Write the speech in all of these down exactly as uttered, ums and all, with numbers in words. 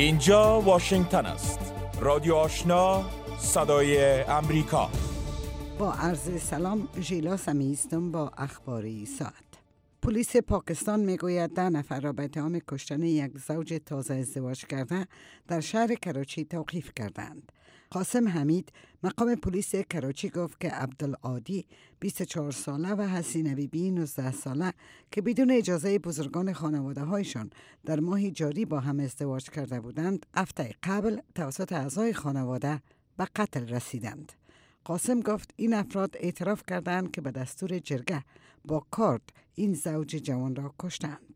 اینجا واشنگتن است. رادیو آشنا، صدای امریکا. با عرض سلام، ژیلا سمی هستم با اخباری ساعت. پلیس پاکستان میگوید ده نفر را به اتهام کشتن یک زوج تازه ازدواج کرده در شهر کراچی توقیف کردند. قاسم حمید مقام پلیس کراچی گفت که عبدالعادی بیست و چهار ساله و حسین بیبی نوزده ساله که بدون اجازه بزرگان خانواده هایشان در ماه جاری با هم ازدواج کرده بودند، هفته قبل توسط اعضای خانواده به قتل رسیدند. قاسم گفت این افراد اعتراف کردند که به دستور جرگه با کارد این زوج جوان را کشتند.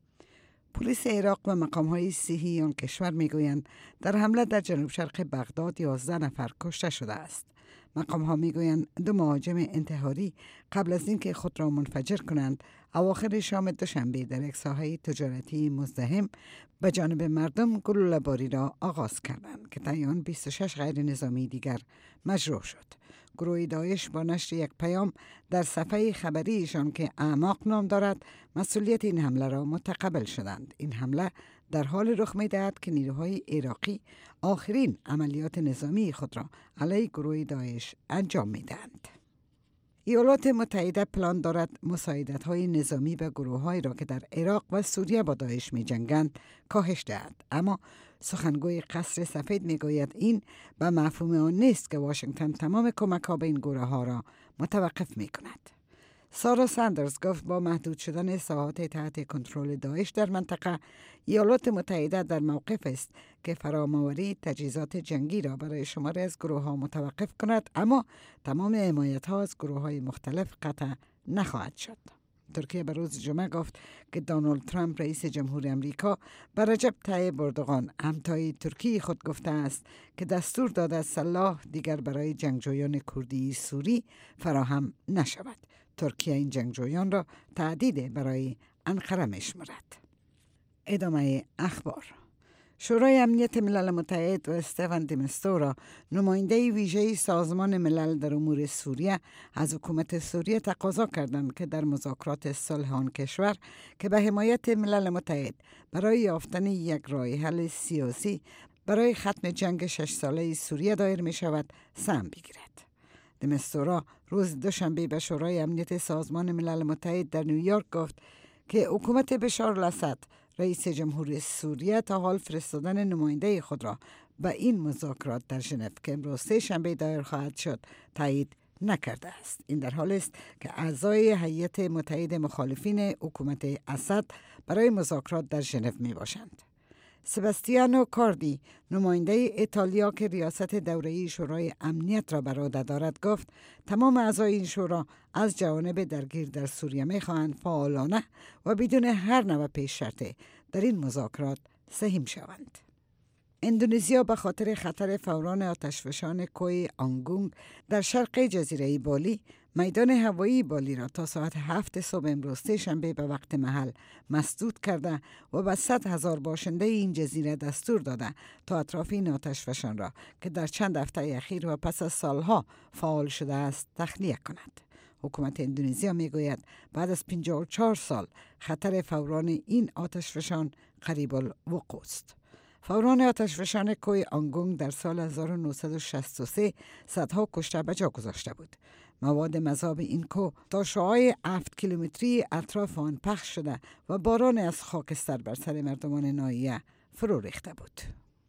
پلیس عراق و مقام‌های صحی آن کشور میگویند در حمله در جنوب شرق بغداد یازده نفر کشته شده است. مقام‌ها میگویند دو مهاجم انتحاری قبل از اینکه خود را منفجر کنند، اواخر شام دوشنبه در یک ساحه تجارتی مزدحم به جانب مردم گلوله‌باری را آغاز کردند که طی آن بیست و شش غیر نظامی دیگر مجروح شد. گروه داعش با نشر یک پیام در صفحه خبریشان که اعماق نام دارد، مسئولیت این حمله را متقبل شدند. این حمله در حال رخ می‌دهد که نیروهای عراقی آخرین عملیات نظامی خود را علیه گروه داعش انجام می‌دهند. ایالات متحده پلان دارد مساعدت‌های نظامی به گروه‌هایی را که در عراق و سوریه با داعش می‌جنگند کاهش دهد، اما سخنگوی قصر سفید میگوید این به مفهوم آن نیست که واشنگتن تمام کمک‌ها به این گروه‌ها را متوقف می‌کند. سارا ساندرز گفت با محدود شدن ساحات تحت کنترل داعش در منطقه، ایالات متحده در موقف است که فراموری تجهیزات جنگی را برای شماری از گروه‌ها متوقف کند، اما تمام حمایت‌ها از گروه‌های مختلف قطع نخواهد شد. ترکیه به روز جمعه گفت که دونالد ترامپ رئیس جمهور امریکا به رجب طیب اردوغان همتای ترکی خود گفته است که دستور داده سلاح دیگر برای جنگجویان کردی سوری فراهم نشود. ترکیه این جنگجویان را تهدید برای انقره می‌شمارد. ادامه اخبار. شورای امنیت ملل متحد و استفان دی مستورا، نماینده ویژه سازمان ملل در امور سوریه، از حکومت سوریه تقاضا کردند که در مذاکرات صلح آن کشور که به حمایت ملل متحد برای یافتن یک راه حل سیاسی برای ختم جنگ شش ساله سوریه دایر می شود سهم بگیرد. دی مستورا روز دوشنبه به شورای امنیت سازمان ملل متحد در نیویورک گفت که حکومت بشار الاسد، رئیس جمهور سوریه، تا حال فرستادن نماینده خود را به این مذاکرات در ژنو که امروز سه شنبه دایر خواهد شد تایید نکرده است. این در حالی است که اعضای هیئت متحد مخالفین حکومت اسد برای مذاکرات در ژنو می باشند. سباستیانو کاردی، نماینده ایتالیا که ریاست دوره‌ای شورای امنیت را بر عهده دارد، گفت تمام اعضای این شورا از جوانب درگیر در سوریه می‌خواهند فعالانه و بدون هر نوع پیش شرطی در این مذاکرات سهیم شوند. اندونزیا به خاطر خطر فوران آتشفشان کوه آنگونگ در شرق جزیره بالی، میدان هوایی بالی را تا ساعت هفت صبح امروز شنبه به وقت محل مسدود کرده و به صد هزار باشنده این جزیره دستور داده تا اطراف این آتشفشان را که در چند هفته اخیر و پس از سالها فعال شده است تخلیه کند. حکومت اندونزیا میگوید بعد از پنجاه و چهار سال خطر فوران این آتشفشان قریب الوقوع است. فوران آتشفشان کوه آنگونگ در سال هزار و نهصد و شصت و سه صدها کشته به جا گذاشته بود. مواد مذاب این کوه تا شعاع هفت کیلومتری اطراف آن پخش شده و باران از خاکستر بر سر مردمان ناحیه فرو ریخته بود.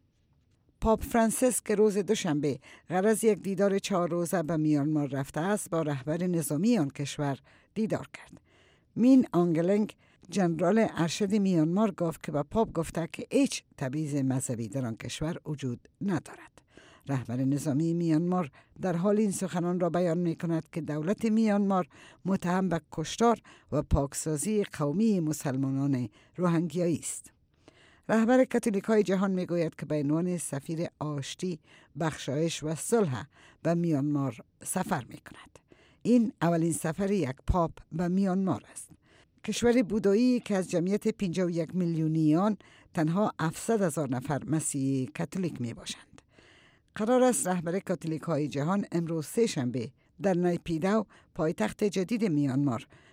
پاپ فرانسیس که روز دوشنبه غرض یک دیدار چهار روزه به میانمار رفته است، با رهبر نظامی آن کشور دیدار کرد. مین آنگلنگ، جنرال ارشد میانمار، گفت که به پاپ گفته که هیچ تبعیض مذهبی در آن کشور وجود ندارد. رهبر نظامی میانمار در حال این سخنان را بیان می کند که دولت میانمار متهم به کشتار و پاکسازی قومی مسلمانان روهینگیایی است. رهبر کاتولیک‌های جهان میگوید که به عنوان سفیر آشتی، بخشایش و صلح به میانمار سفر می کند. این اولین سفر یک پاپ به میانمار است. کشور بودایی که از جمعیت پنجاه و یک میلیونی آن تنها هفتصد هزار نفر مسیحی کاتولیک می باشند. قرار است رهبر کاتولیک‌های جهان امروز سه شنبه در نایپیداو، پایتخت جدید میانمار،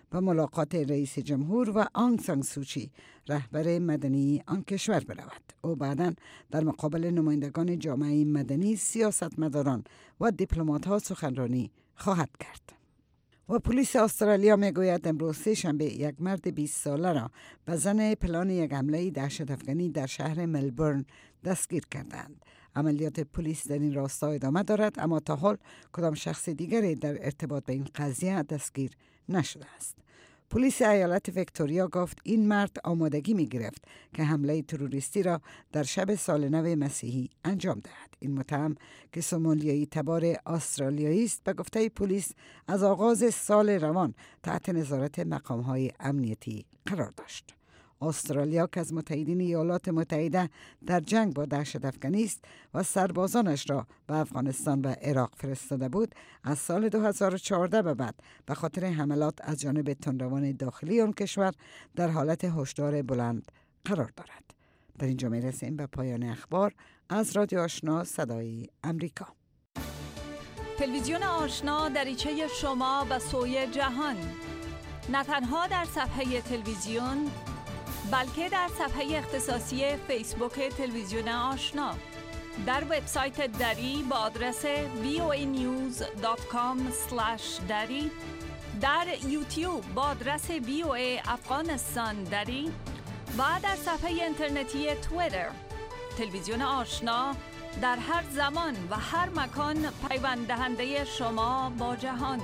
و ملاقات رئیس جمهور و آنگ سان سوچی رهبر مدنی آن کشور برود. او بعداً در مقابل نمایندگان جامعه مدنی، سیاستمداران و دیپلمات‌ها سخنرانی خواهد کرد. و پلیس استرالیا میگوید امروز سه شنبه یک مرد بیست ساله را به زن پلان یک حمله دهشت افغانی در شهر ملبورن دستگیر کردند. عملیات پلیس در این راستا ادامه دارد، اما تا حال کدام شخص دیگری در ارتباط به این قضیه دستگیر نشده است. پلیس ایالت ویکتوریا گفت این مرد آمادگی می گرفت که حمله تروریستی را در شب سال نو مسیحی انجام دهد. این متهم که سومالیایی تبار استرالیایی است به گفته پلیس از آغاز سال روان تحت نظارت مقام‌های امنیتی قرار داشت. استرالیا که از متحدین ایالات متحده در جنگ با دهشت افغانی است و سربازانش را به افغانستان و عراق فرستاده بود، از سال دو هزار و چهارده به بعد به خاطر حملات از جانب تندروان داخلی آن کشور در حالت هشدار بلند قرار دارد. در اینجا میرسیم به پایان اخبار از رادیو آشنا صدای امریکا. تلویزیون آشنا دریچه شما به سوی جهان، نه تنها در صفحه تلویزیون بلکه در صفحه اختصاصی فیسبوک تلویزیون آشنا، در وبسایت دری با آدرس وی او ای نیوز دات کام اسلش دری، در یوتیوب با آدرس وی او ای افغانستان دری و در صفحه اینترنتی توییتر. تلویزیون آشنا در هر زمان و هر مکان پیوند دهنده شما با جهان.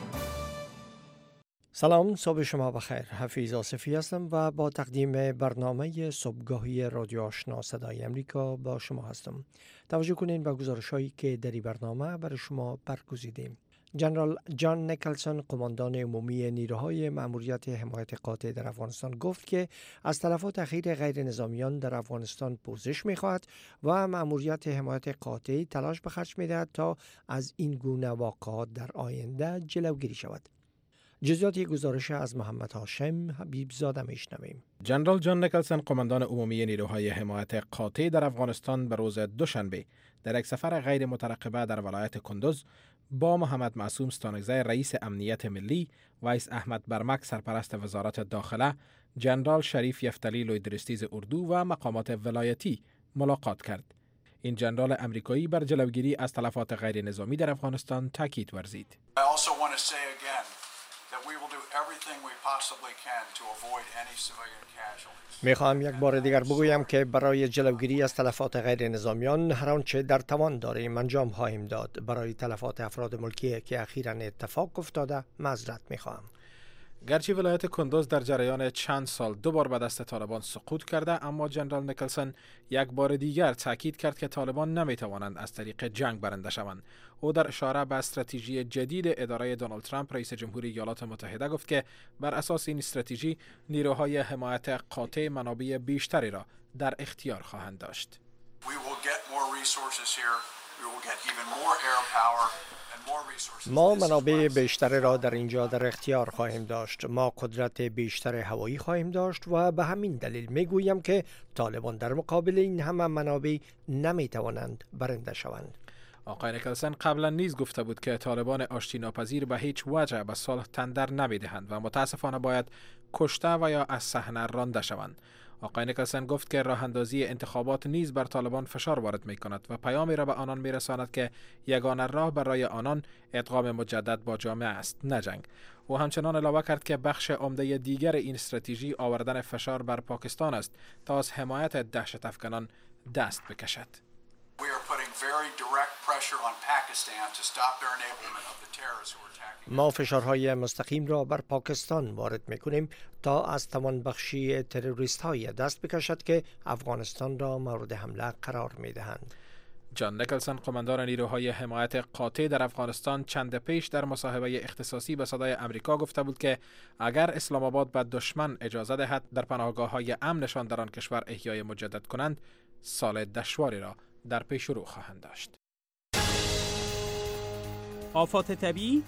سلام، صبح شما بخیر. حفیظ آصفی هستم و با تقدیم برنامه صبحگاهی رادیو آشنا صدای امریکا با شما هستم. توجه کنین به گزارش‌هایی که در این برنامه برای شما برگزیدیم. جنرال جان نیکلسون، قماندان عمومی نیروهای مأموریت حمایت قاطع در افغانستان، گفت که از تلفات اخیر غیر نظامیان در افغانستان پوزش می‌خواهد و مأموریت حمایت قاطع تلاش به خرج می‌دهد تا از این گونه واقعات در آینده جلوگیری شود. جزئیات گزارش از محمد هاشم حبیب زاده میشنویم. جنرال جان نیکلسون، قماندان عمومی نیروهای حمایت قاطع در افغانستان، به روز دوشنبه در یک سفر غیر مترقبه در ولایت کندوز با محمد معصوم ستانکزی، رئیس امنیت ملی، ویس احمد برمک، سرپرست وزارت داخله، جنرال شریف یفتلی، لویدرستیز اردو و مقامات ولایتی ملاقات کرد. این جنرال امریکایی بر جلوگیری از تلفات غیر نظامی در افغانستان تاکید ورزید. میخواهم یک بار دیگر بگویم که برای جلوگیری از تلفات غیر نظامیان هر آنچه در توان داریم انجام خواهیم داد. برای تلفات افراد ملکی که اخیراً اتفاق افتاده معذرت میخواهم. گرچه ولایت کندوز در جریان چند سال دو بار به دست طالبان سقوط کرده، اما جنرال نیکلسون یک بار دیگر تاکید کرد که طالبان نمیتوانند از طریق جنگ برنده شوند. او در اشاره به استراتژی جدید اداره دونالد ترامپ، رئیس جمهوری ایالات متحده، گفت که بر اساس این استراتژی نیروهای حمایت قاطع منابع بیشتری را در اختیار خواهند داشت. ما منابع بیشتری را در اینجا در اختیار خواهیم داشت. ما قدرت بیشتر هوایی خواهیم داشت و به همین دلیل میگویم که طالبان در مقابل این همه منابع نمیتوانند برنده شوند. آقای نیکلسون قبلا نیز گفته بود که طالبان آشتی ناپذیر به هیچ وجه به صلح تندر نمیدهند و متاسفانه باید کشته و یا از صحنه رانده شوند. آقای نیکلسون گفت که راه اندازی انتخابات نیز بر طالبان فشار وارد می کند و پیامی را به آنان می رساند که یگانه راه برای آنان ادغام مجدد با جامعه است، نه جنگ. او همچنان علاوه کرد که بخش عمده دیگر این استراتژی آوردن فشار بر پاکستان است تا از حمایت دهشت افغانان دست بکشد. ما فشارهای مستقیم را بر پاکستان وارد میکنیم تا از توانبخشی تروریست های دست بکشد که افغانستان را مورد حمله قرار میدهند. جان نیکلسون، قماندان نیروهای حمایت قاطع در افغانستان، چند پیش در مصاحبه اختصاصی به صدای امریکا گفته بود که اگر اسلام آباد به دشمن اجازه دهد در پناهگاه‌های امنشان در آن کشور احیای مجدد کنند، سال دشواری را در پیش رو خواهند داشت. آفات طبیعی،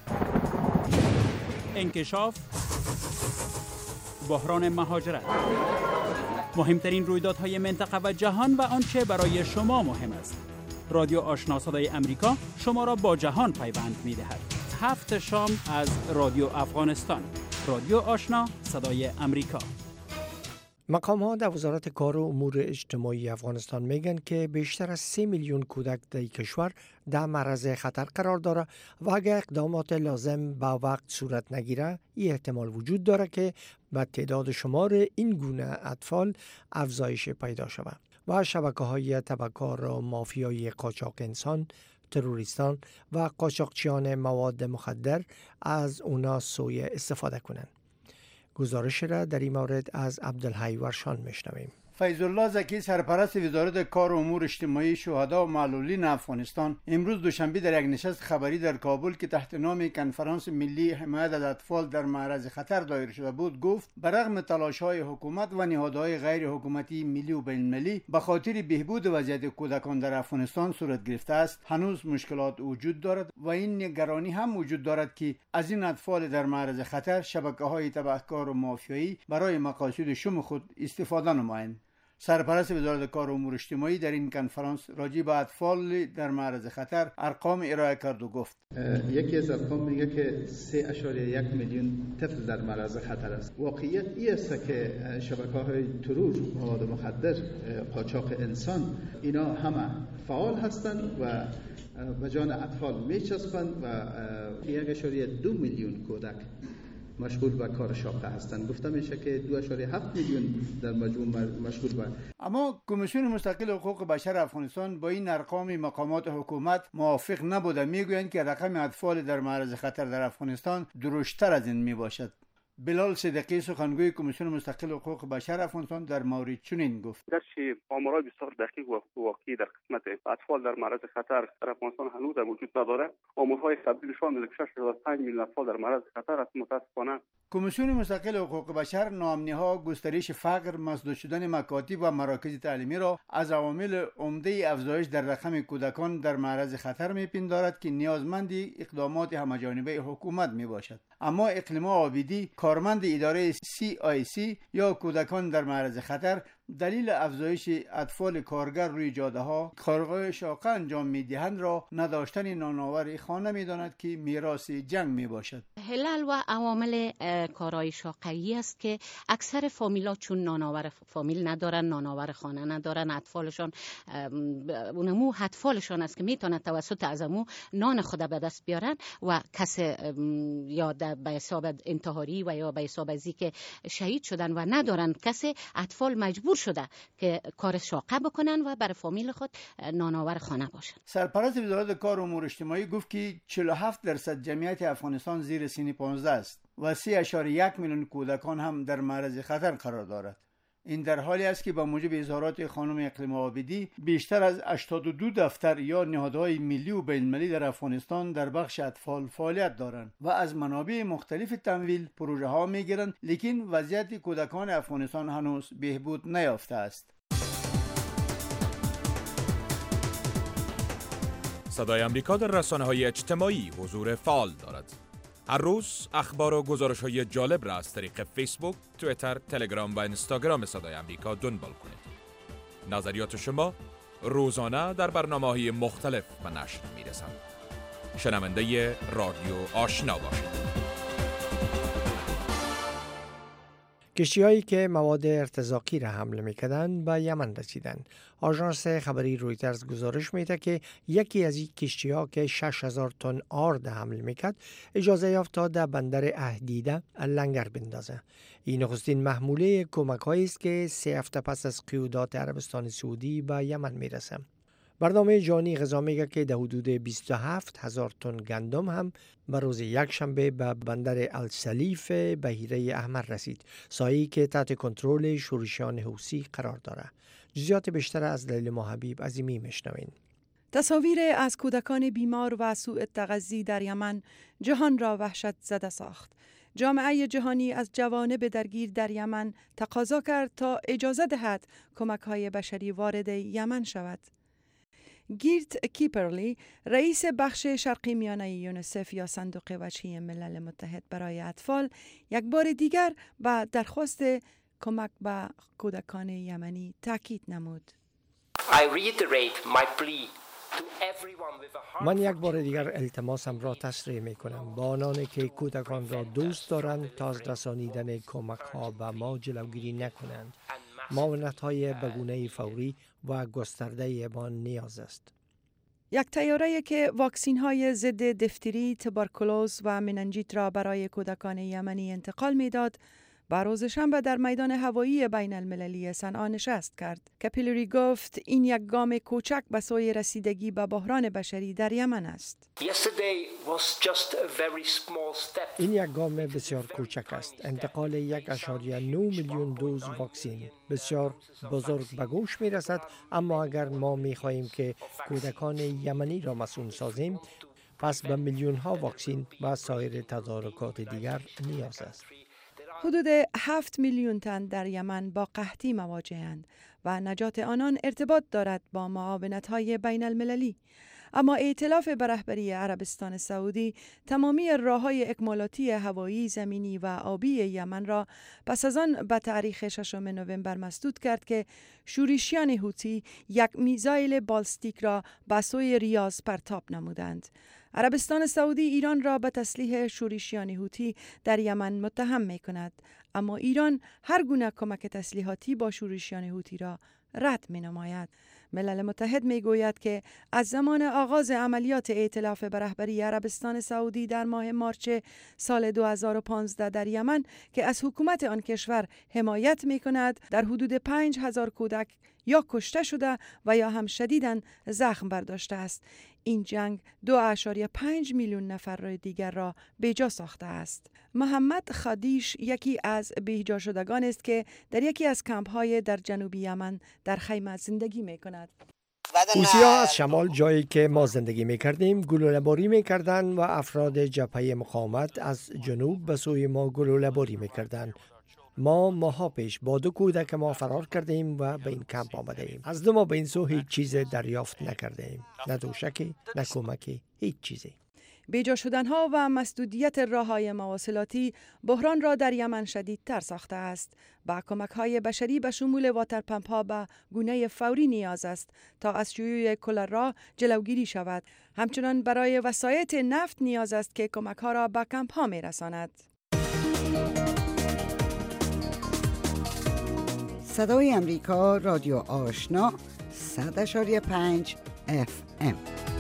انکشاف، بحران مهاجرت، مهمترین رویدادهای منطقه و جهان و آنچه برای شما مهم است. رادیو آشنا صدای امریکا شما را با جهان پیوند می‌دهد. هفت شام از رادیو افغانستان. رادیو آشنا صدای امریکا. مقام ها در وزارت کار و امور اجتماعی افغانستان میگن که بیشتر از سه میلیون کودک در کشور در معرض خطر قرار داره و اگر اقدامات لازم با وقت صورت نگیره این احتمال وجود داره که به تعداد شمار این گونه اطفال افزایش پیدا شود و شبکه های تبهکار و مافیای قاچاق انسان، تروریستان و قاچاقچیان مواد مخدر از اونا سوء استفاده کنند. گزارش را در این مورد از عبدالحی ورشان میشنویم. فیض الله زکی سرپرست وزارت کار و امور اجتماعی شهدا و معلولین افغانستان امروز دوشنبه در یک نشست خبری در کابل که تحت نام کنفرانس ملی حمایت از اطفال در معرض خطر دایر شده بود گفت برغم تلاش‌های حکومت و نهادهای غیر حکومتی ملی و بین‌المللی به خاطر بهبود وضعیت کودکان در افغانستان صورت گرفته است، هنوز مشکلات وجود دارد و این نگرانی هم وجود دارد که از این اطفال در معرض خطر شبکه‌های تبهکار و مافیایی برای مقاصد شوم خود استفاده نمایند. سرپرست وزارت کار و امور اجتماعی در این کنفرانس راجع به اطفال در معرض خطر ارقام ارائه کرد و گفت یکی از ارقام میگه که سه اشاریه یک میلیون طفل در معرض خطر است. واقعیت این است که شبکه‌های ترور، مواد مخدر، قاچاق انسان اینا همه فعال هستند و به جان اطفال میچسبند و یک اشاریه دو میلیون کودک مشغول به کار شاقه هستند. گفته میشه که دو اشاریه هفت میلیون در مجموع مشغول به. اما کمیسیون مستقل حقوق بشر افغانستان با این ارقام مقامات حکومت موافق نبوده. میگویند که رقم اطفال در معرض خطر در افغانستان درشتر از این میباشد. بلال صدیقی سخنگوی کمیسیون مستقل حقوق بشر افغانستان در مورد چنین گفت: گرچه آمارهای بسیار دقیق و واقعی در قسمت اطفال در معرض خطر در افغانستان هنوز وجود ندارد، آمارهای قبلی نشان می‌دهد که شش هزار و پنج میلیون اطفال در معرض خطر است. متاسفانه کمیسیون مستقل حقوق بشر ناامنی‌ها، گسترش فقر، مسدود شدن مکاتب و مراکز تعلیمی را از عوامل عمده افزایش در رقم کودکان در معرض خطر می‌پندارد که نیازمند اقدامات همه‌جانبه حکومت میباشد. اما اقلیما عابدی، کارمند اداره سی آی سی یا کودکان در معرض خطر، دلیل افزایش اطفال کارگر روی جاده ها کارهای شاقه انجام میدهند را نداشتن نانآور خانه میداند که میراث جنگ میباشد. علل و عوامل کارهای شاقه‌ای است که اکثر فامیلا چون نانآور فامیل ندارن، نانآور خانه ندارن، اطفالشان اونمو اطفالشان است که میتونه توسط ازمو نان خود به دست بیارن و کس یا به حساب انتحاری و یا به حساب ازی که شهید شدن و ندارن کسی، اطفال مجبور شده که کار شاقه بکنن و برای فامیل خود نانآور خانه باشن. سرپرست وزارت کار و امور اجتماعی گفت که چهل و هفت درصد جمعیت افغانستان زیر سن پانزده است و سه اشاریه یک میلیون کودکان هم در معرض خطر قرار دارد. این در حالی است که با موجب اظهارات خانم اقلیما عابدی بیشتر از هشتاد و دو دفتر یا نهادهای ملی و بین‌المللی در افغانستان در بخش اطفال فعالیت دارند و از منابع مختلف تمویل پروژه ها میگیرند، لیکن وضعیت کودکان افغانستان هنوز بهبود نیافته است. صدای امریکا در رسانه‌های اجتماعی حضور فعال دارد. هر روز اخبار و گزارش‌های جالب را از طریق فیسبوک، توییتر، تلگرام و اینستاگرام صدای امریکا دنبال کنید. نظریات شما روزانه در برنامه‌های مختلف به نشر می‌رسند. شنونده رادیو آشنا باشید. کشتی‌هایی که مواد ارتزاقی را حمل می‌کردند به یمن رسیدند. آژانس خبری رویترز گزارش میده که یکی از این کشتی‌ها که شش هزار تن آرد حمل میکرد اجازه یافت تا در بندر اهدیده لنگر بندازه. این نخستین محموله کمک‌هایی است که سه هفته پس از قیودات عربستان سعودی به یمن میرسه. برنامه جهانی غذا میگه که در حدود بیست و هفت هزار تن گندم هم به روز یک شنبه به بندر السلیف بحیره احمر رسید، سایه‌ای که تحت کنترل شورشیان حوثی قرار داره. جزئیات بیشتر از لیلا حبیب عظیمی میشنوین. تصاویر از کودکان بیمار و سوء تغذی در یمن جهان را وحشت زده ساخت. جامعه جهانی از جوانب درگیر در یمن تقاضا کرد تا اجازه دهد کمک‌های بشری وارد یمن شود. گیرت کیپرلی، رئیس بخش شرقی میانه یونیسف یا صندوق وجهی ملل متحد برای اطفال، یک بار دیگر به درخواست کمک به کودکان یمنی تاکید نمود. I reiterate my plea من یک بار دیگر التماسم را تصریح می کنم با آنانی که کودکان را دوست دارند تا از رسانیدن کمک ها به ما جلوگیری نکنند. معاونت های بگونه فوری و گسترده ما نیاز است. یک طیاره که واکسین های ضد دفتری، تبرکلوز و مننجیت را برای کودکان یمنی انتقال میداد، با روز شنبه در میدان هوایی بین المللی صنعا نشست کرد. کپیلری گفت این یک گام کوچک به سوی رسیدگی به بحران بشری در یمن است. این یک گام بسیار کوچک است. انتقال یک اشاریه نه میلیون دوز واکسین بسیار بزرگ به گوش می رسد، اما اگر ما می خواهیم که کودکان یمنی را مسئول سازیم، پس به میلیون ها واکسین و سایر تدارکات دیگر نیاز است. حدود هفت میلیون تن در یمن با قحطی مواجه‌اند و نجات آنان ارتباط دارد با معاونت‌های بین المللی. اما ائتلاف به رهبری عربستان سعودی تمامی راه‌های اکمالاتی هوایی، زمینی و آبی یمن را پس از آن به تاریخ ششم نوامبر مسدود کرد که شورشیان هوتی یک میزایل بالستیک را به سوی ریاض پرتاب نمودند. عربستان سعودی ایران را به تسلیح شورشیان هوتی در یمن متهم می کند، اما ایران هر گونه کمک تسلیحاتی با شورشیان هوتی را رد می نماید. ملل متحد می گوید که از زمان آغاز عملیات ائتلاف به رهبری عربستان سعودی در ماه مارچ سال دو هزار و پانزده در یمن که از حکومت آن کشور حمایت می کند، در حدود پنج هزار کودک یا کشته شده و یا هم شدیداً زخم برداشته است. این جنگ دو اشاریه پنج میلیون نفر را دیگر را بیجا ساخته است. محمد خادیش یکی از بیجا شدگان است که در یکی از کمپ های در جنوب یمن در خیمه زندگی می کند. حوثی‌ها از شمال، جایی که ما زندگی می کردیم، گلوله‌باری می کردند و افراد جبهه مقاومت از جنوب به سوی ما گلوله‌باری می کردند. ما ماها پیش با دو کودک ما فرار کردیم و به این کمپ آمده ایم. از دو ماه به این سو هیچ چیز دریافت نکرده ایم. نه دوشکی، نه کمکی، هیچ چیزی. بیجا شدنها و مسدودیت راه‌های مواصلاتی بحران را در یمن شدیدتر ساخته است. با کمک‌های بشری به شمول واترپمپ‌ها به گونه فوری نیاز است تا از شیوع کلرا جلوگیری شود. همچنان برای وسایط نفت نیاز است که کمک‌ها را به کمپ‌ها می‌رساند. صدای امریکا، رادیو آشنا، صد اشاری پنج اف ام.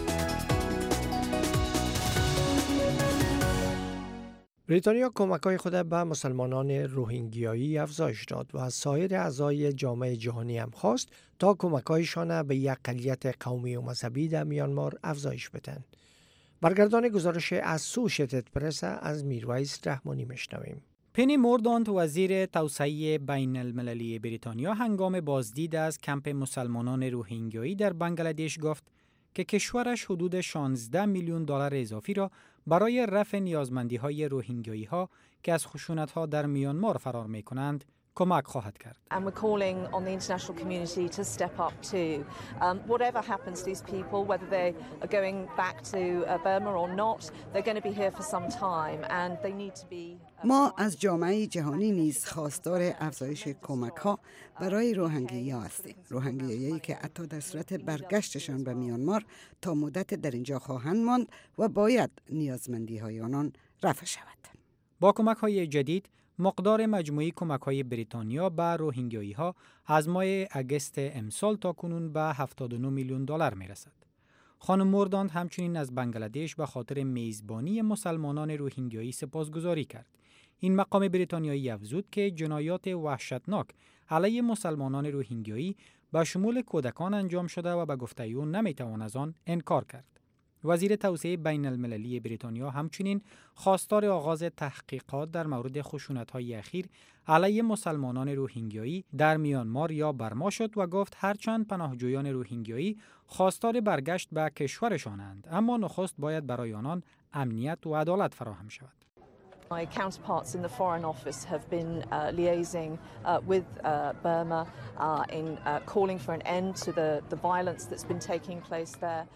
بریتانیا کمک‌های خود به مسلمانان روهینگیایی افزایش داد و از سایر اعضای جامعه جهانی هم خواست تا کمک‌هایشان به یک اقلیت قومی و مذهبی در میانمار افزایش بدهند. برگردان گزارش از اسوشییتد پرس از میرویس رحمانی میشنویم. پنی موردانت، وزیر توسعه بین المللی بریتانیا، هنگام بازدید از کمپ مسلمانان روهینگیایی در بنگلادش گفت که کشورش حدود شانزده میلیون دلار اضافی را برای رفع نیازمندی‌های روهینگیایی‌ها که از خشونت‌ها در میانمار فرار می‌کنند کمک خواهد کرد. And we're calling on the international community to step up too. Um, whatever happens to these people, whether they are going back to uh, Burma or not, they're going to be here for some time and they need to be. ما از جامعه جهانی نیز خواستار افزایش کمک‌ها برای روهینگی‌ها هستیم. روهینگیایی که حتی در صورت برگشتشان به میانمار تا مدت در اینجا خواهند ماند و باید نیازمندی‌های آنان رفع شود. با کمک‌های جدید مقدار مجموعی کمک‌های بریتانیا به روهینگیایی‌ها از ماه اگست امسال تا کنون به هفتاد و نه میلیون دلار می‌رسد. خانم موردانت همچنین از بنگلادش به خاطر میزبانی مسلمانان روهینگیایی سپاسگزاری کرد. این مقام بریتانیایی افزود که جنایات وحشتناک علیه مسلمانان روهینگیایی به شمول کودکان انجام شده و به گفته او نمی‌توان از آن انکار کرد. وزیر توسعه بین المللی بریتانیا همچنین خواستار آغاز تحقیقات در مورد خشونت‌های اخیر علیه مسلمانان روهینگیایی در میانمار یا برما شد و گفت هرچند پناهجویان روهینگیایی خواستار برگشت به کشورشانند، اما نخست باید برای آنان امنیت و عدالت فراهم شود. My counterparts in the Foreign Office have been uh, liaising uh, with uh, Burma uh, in uh, calling for an end to the, the violence that's been taking place there.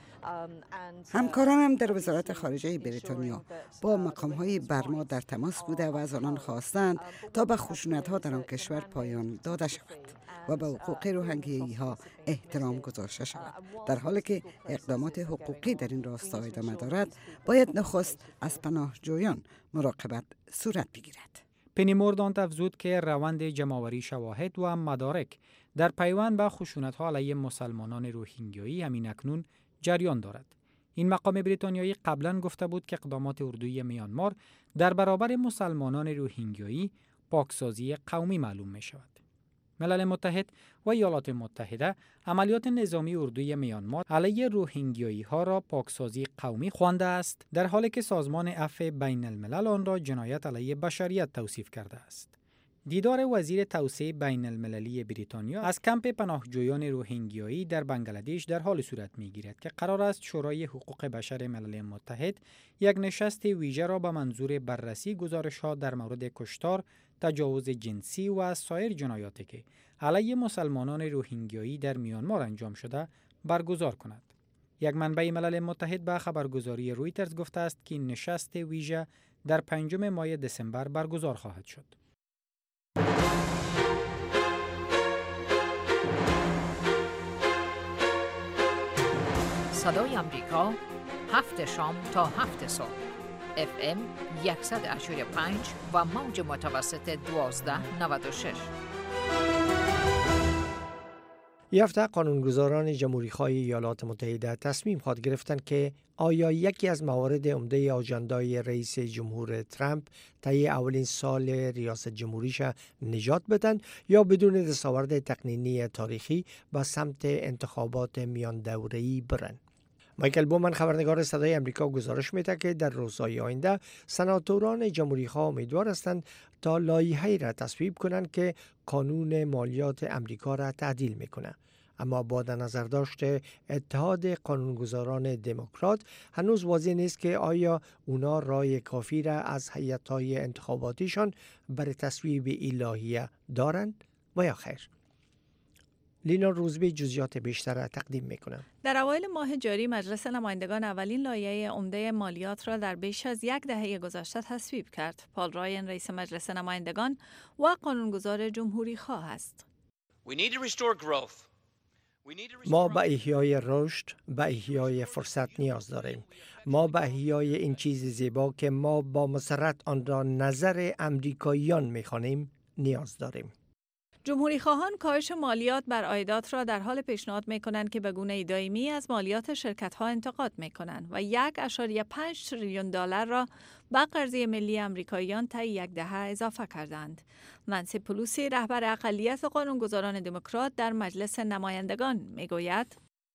همکارانم در وزارت خارجه بریتانیا با مقام‌های برما در تماس بوده و از آنان خواستند تا به خشونت‌ها در آن کشور پایان داده شود. و به حقوق روهینگیایی ها احترام گذاشته شود. در حالی که اقدامات حقوقی در این راستا ادامه دارد، باید نخست از پناهجویان مراقبت صورت بگیرد. پنی موردانت افزود که روند جمع‌آوری شواهد و مدارک در پیوند به خشونت‌ها علیه مسلمانان روهینگیایی همین اکنون جریان دارد. این مقام بریتانیایی قبلا گفته بود که اقدامات اردوی میانمار در برابر مسلمانان روهینگیایی پاکسازی قومی معلوم می شود. ملل متحد و ایالات متحده عملیات نظامی اردوی میانمار علیه روهینگیایی ها را پاکسازی قومی خوانده است، در حالی که سازمان عفو بین الملل آن را جنایت علیه بشریت توصیف کرده است. دیدار وزیر توسعه بین المللی بریتانیا از کمپ پناهجویان روهینگیایی در بنگلادش در حال صورت می گیرد که قرار است شورای حقوق بشر ملل متحد یک نشست ویژه را به منظور بررسی گزارش‌ها در مورد کشتار، تجاوز جنسی و سایر جنایاتی که علیه مسلمانان روهینگیایی در میانمار انجام شده برگزار کند. یک منبع ملل متحد به خبرگزاری رویترز گفته است که این نشست ویژه در پنجم ماه دسامبر برگزار خواهد شد. صدای امریکا هفت شام تا هفت صبح اف ام صد و هشتاد و پنج و موج متوسط دوازده نود و شش. این هفته قانونگذاران جمهوری‌خواه ایالات متحده تصمیم خواهد گرفتند که آیا یکی از موارد عمده آژاندای رئیس جمهور ترامپ طی اولین سال ریاست جمهوریش نجات بدن یا بدون دستاورد تقنینی تاریخی به سمت انتخابات میان دوره‌ای برن. مایکل بومن خبرنگار صدای امریکا گزارش میده که در روزهای آینده سناتوران جمهوری‌خواه امیدوار هستند تا لایحه‌ای را تصویب کنند که قانون مالیات امریکا را تعدیل میکنه. اما با در نظر داشته اتحاد قانونگذاران دموکرات هنوز واضح نیست که آیا اونا رای کافی را از هیئت‌های انتخاباتیشان برای تصویب این لایحه دارند و یا خیر. لینا روزبی جزئیات بیشتر را تقدیم میکنه. در اوایل ماه جاری مجلس نمایندگان اولین لایحه عمده مالیات را در بیش از یک دهه گذشته تصویب کرد. پال رایان رئیس مجلس نمایندگان و قانونگذار جمهوری خواه است. ما به احیای رشد، به احیای فرصت نیاز داریم. ما به احیای این چیز زیبا که ما با مسرت آن را نظر امریکاییان میخوانیم نیاز داریم. جمهوری خواهان کاهش مالیات بر عایدات را در حال پیشنهاد می کنند که به گونه دائمی از مالیات شرکت ها انتقاد می کنند و یک اشاریه پنج تریلیون دلار را به قرضه ملی امریکاییان طی یک دهه اضافه کردند. نانسی پلوسی رهبر اقلیت قانونگذاران دموکرات در مجلس نمایندگان می گوید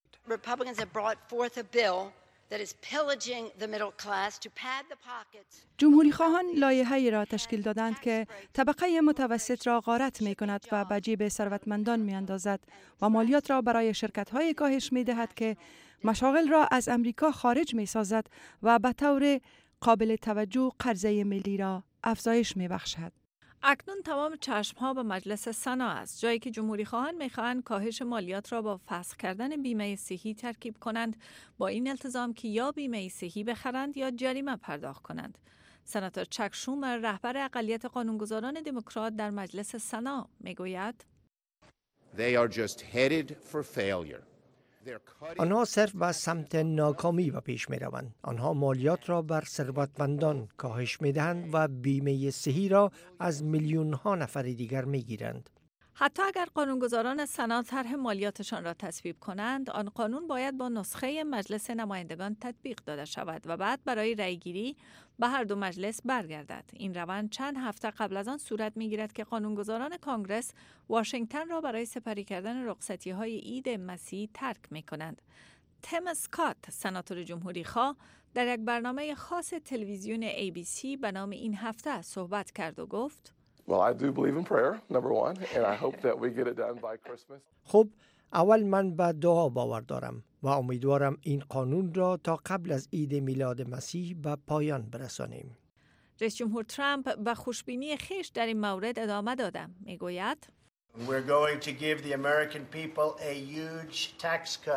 جمهوری خواهان لایحه‌ای را تشکیل دادند که طبقه متوسط را غارت می کند و به جیب ثروتمندان می اندازد و مالیات را برای شرکت‌های کاهش می دهد که مشاغل را از امریکا خارج می سازد و به طور قابل توجه قرضه ملی را افزایش می بخشد. اکنون تمام چشم‌ها به مجلس سنا است، جایی که جمهوری خواهان می‌خواهند کاهش مالیات را با فسخ کردن بیمه صحی ترکیب کنند، با این التزام که یا بیمه صحی بخرند یا جریمه پرداخت کنند. سناتور چک شومر رهبر اقلیت قانونگذاران دموکرات در مجلس سنا میگوید They are just headed for failure. آنها صرف به سمت ناکامی و پیش می روند. آنها مالیات را بر ثروتمندان کاهش می دهند و بیمه صحی را از میلیون ها نفر دیگر می گیرند. حتی اگر قانونگذاران سنا طرح مالیاتشان را تصویب کنند، آن قانون باید با نسخه مجلس نمایندگان تطبیق داده شود و بعد برای رأیگیری به هر دو مجلس برگردد. این روند چند هفته قبل از آن صورت می‌گیرد که قانونگذاران کانگرس واشنگتن را برای سپری کردن رخصتی‌های عید مسیح ترک می‌کنند. تم اسکات، سناتور جمهوری‌خواه، در یک برنامه خاص تلویزیون ای بی سی به نام این هفته صحبت کرد و گفت: Well, I do believe in prayer, number one, and I hope that we get it done by Christmas. خب، اول من به دعا باور دارم و امیدوارم این قانون را تا قبل از عید میلاد مسیح به پایان برسانیم. رئیس جمهور ترامپ به خوشبینی خویش در این مورد ادامه داده. میگوید: We're going to give the American people a huge tax cut.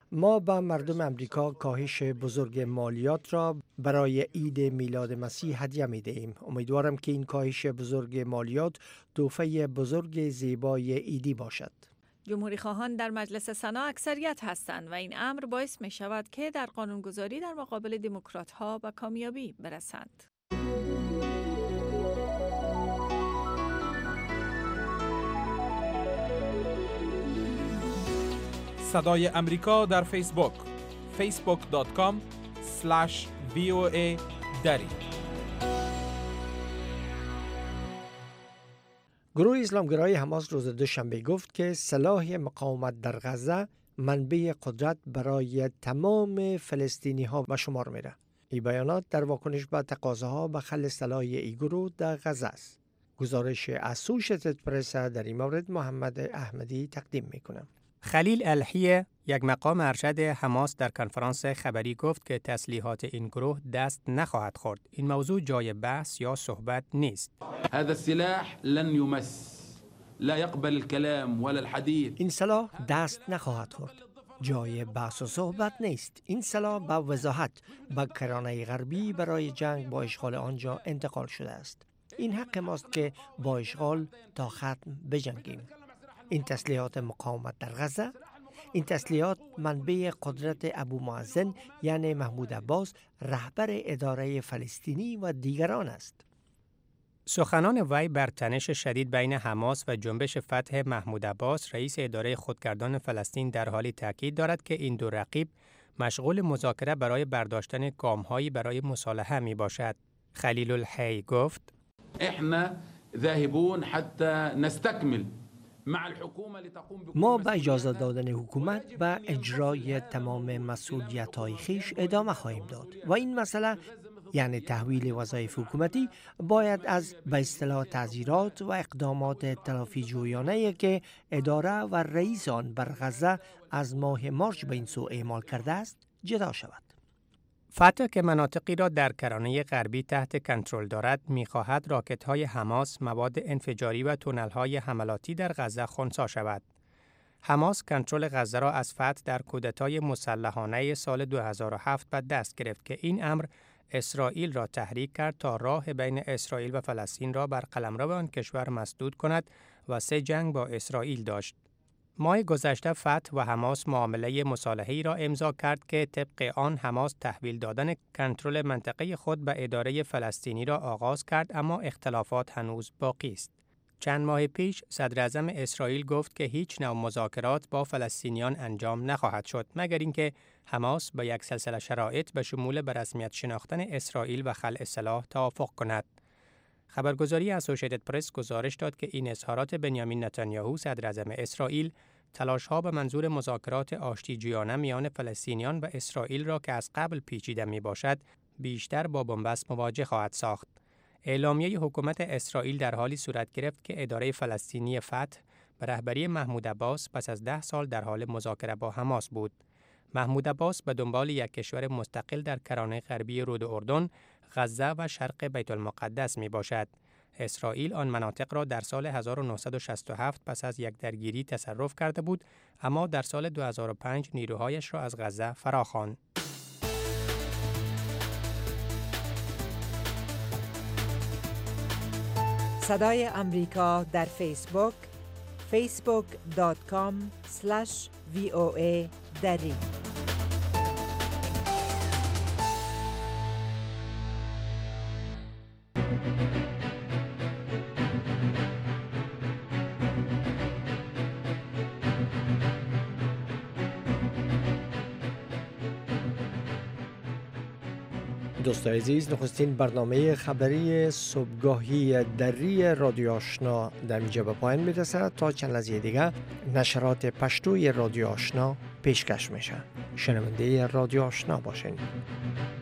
ما به مردم امریکا کاهش بزرگ مالیات را برای عید میلاد مسیح هدیه می دهیم. امیدوارم که این کاهش بزرگ مالیات تحفه بزرگ زیبای عیدی باشد. جمهوری خواهان در مجلس سنا اکثریت هستند و این امر باعث می شود که در قانونگذاری در مقابل دموکرات ها به کامیابی برسند. صدای امریکا در فیسبوک فیسبوک دات کام اسلش وی او ای دری. گروه اسلامگرای حماس روز دوشنبه گفت که سلاح مقاومت در غزه منبع قدرت برای تمام فلسطینی ها به شمار میره. این بیانات در واکنش به تقاضاها به خلع سلاح این گروه در غزه است. گزارش اسوشیتد پرس در این مورد محمد احمدی تقدیم میکنم. خلیل الحیه، یک مقام ارشد حماس، در کنفرانس خبری گفت که تسلیحات این گروه دست نخواهد خورد. این موضوع جای بحث یا صحبت نیست. هذا السلاح لن يمس لا يقبل الكلام ولا الحديث. این سلاح دست نخواهد خورد. جای بحث و صحبت نیست. این سلاح با وضاحت به کرانه غربی برای جنگ با اشغال آنجا انتقال شده است. این حق ماست که با اشغال تا ختم بجنگیم. این تسلیحات مقاومت در غزه، این تسلیحات منبع قدرت ابو مازن یعنی محمود عباس رهبر اداره فلسطینی و دیگران است. سخنان وی بر تنش شدید بین حماس و جنبش فتح محمود عباس، رئیس اداره خودگردان فلسطین، در حالی تاکید دارد که این دو رقیب مشغول مذاکره برای برداشتن گام‌هایی برای مصالحه می باشد. خلیل الحی گفت: احنا ذاهبون حتی نستكمل ما به اجازه دادن حکومت به اجرای تمام مسئولیت‌های خویش ادامه خواهیم داد و این مسئله یعنی تحویل وظایف حکومتی باید از به اصطلاح تعزیرات و اقدامات تلافی جویانه‌ای که اداره و رئیس آن بر غزه از ماه مارچ به این سو اعمال کرده است جدا شود. فتح که مناطقی را در کرانه غربی تحت کنترل دارد، می‌خواهد راکت‌های حماس، مواد انفجاری و تونل‌های حملاتی در غزه خنثی شود. حماس کنترل غزه را از فتح در کودتای مسلحانه سال دو هزار و هفت به دست گرفت که این امر اسرائیل را تحریک کرد تا راه بین اسرائیل و فلسطین را بر قلمرو آن کشور مسدود کند و سه جنگ با اسرائیل داشت. ماه گذشته فتح و حماس معامله مصالحه‌ای را امضا کرد که طبق آن حماس تحویل دادن کنترل منطقه خود به اداره فلسطینی را آغاز کرد، اما اختلافات هنوز باقی است. چند ماه پیش صدر اعظم اسرائیل گفت که هیچ نوع مذاکرات با فلسطینیان انجام نخواهد شد مگر اینکه حماس با یک سلسله شرایط به شمول به رسمیت شناختن اسرائیل و خلع سلاح توافق کند. خبرگزاری اسوشیتد پرس گزارش داد که این اظهارات بنیامین نتانیاهو، صدر اعظم اسرائیل، تلاش‌ها به منظور مذاکرات آشتیجویانه میان فلسطینیان و اسرائیل را که از قبل پیچیده میباشد، بیشتر با بنبست مواجه خواهد ساخت. اعلامیه حکومت اسرائیل در حالی صورت گرفت که اداره فلسطینی فتح به رهبری محمود عباس پس از ده سال در حال مذاکره با حماس بود. محمود عباس به دنبال یک کشور مستقل در کرانه غربی رود اردن، غزه و شرق بیت المقدس می باشد. اسرائیل آن مناطق را در سال هزار و نهصد و شصت و هفت پس از یک درگیری تصرف کرده بود، اما در سال دو هزار و پنج نیروهایش را از غزه فراخواند. صدای امریکا در فیسبوک فیسبوک دات کام اسلش وی او ای دری. دوستان عزیز، نخستین برنامه خبری صبحگاهی دری رادیو آشنا در اینجا به پایان میرسد. تا چند لحظه دیگه نشرات پشتوی رادیو آشنا پیشکش میشه. شنونده رادیو آشنا باشین.